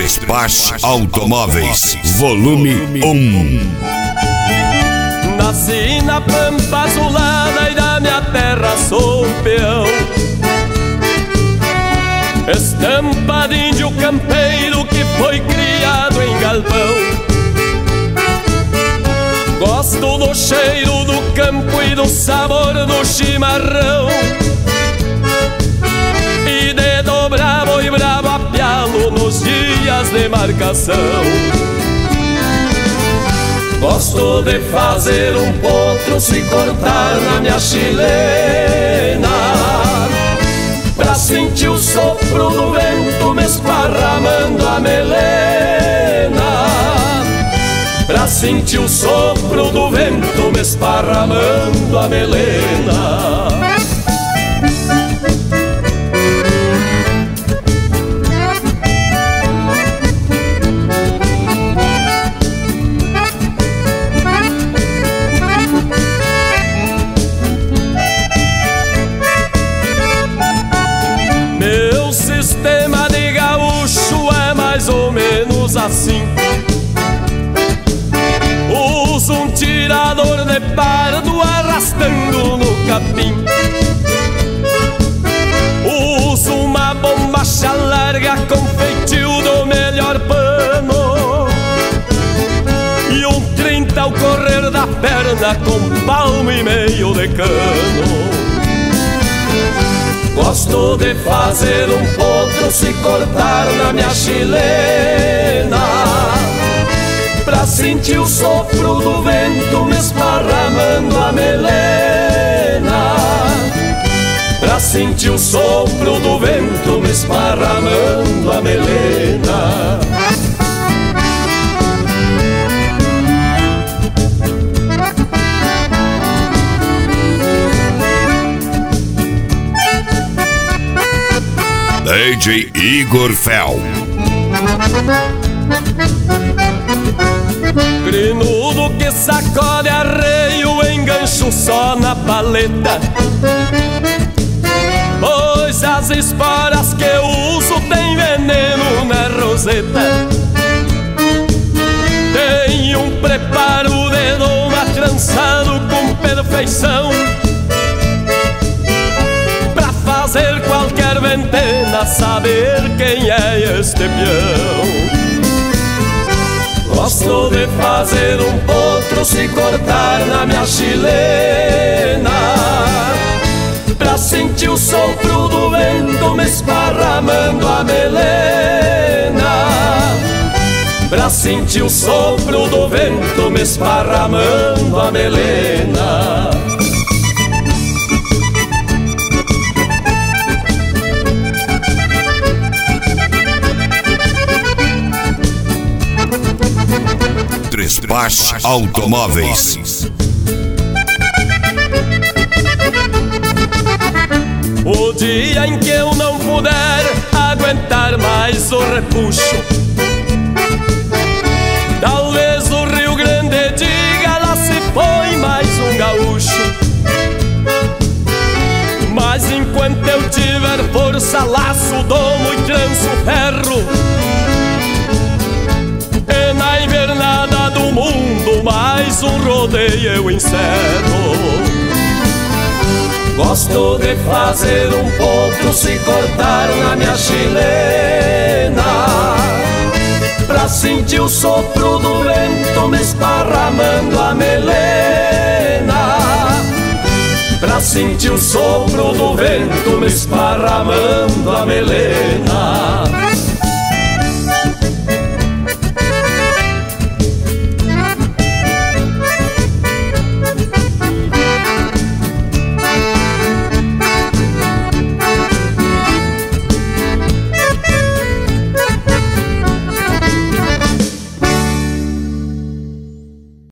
Trespache Automóveis, volume 1. Nasci na pampa azulada e da minha terra sou peão. Estampa de índio campeiro que foi criado em galpão. Gosto do cheiro do campo e do sabor do chimarrão, e de dobrar boi bravo a pialo nos dias de marcação. Gosto de fazer um potro se cortar na minha chilena, pra sentir o sopro do vento me esparramando a melena, pra sentir o sopro do vento me esparramando a melena. Assim, uso um tirador de pardo arrastando no capim, uso uma bombacha larga com feitio do melhor pano, e um 30 ao correr da perna com palmo e meio de cano. Gosto de fazer um potro se cortar na minha chilena, pra sentir o sopro do vento me esparramando a melena, pra sentir o sopro do vento me esparramando a melena. DJ Igor Fel. Grinudo que sacode arreio, engancho só na paleta, pois as esporas que eu uso tem veneno na roseta. Tem um preparo de doma trançado com perfeição, fazer qualquer ventena saber quem é este peão. Gosto de fazer um potro se cortar na minha chilena, pra sentir o sopro do vento me esparramando a melena, pra sentir o sopro do vento me esparramando a melena. Trespache Automóveis. O dia em que eu não puder aguentar mais o repuxo, talvez o Rio Grande diga: lá se foi mais um gaúcho. Mas enquanto eu tiver força, laço, domo e tranço ferro, e na invernada do mundo mais um rodeio eu encerro. Gosto de fazer um potro se cortar na minha chilena, pra sentir o sopro do vento me esparramando a melena, pra sentir o sopro do vento me esparramando a melena.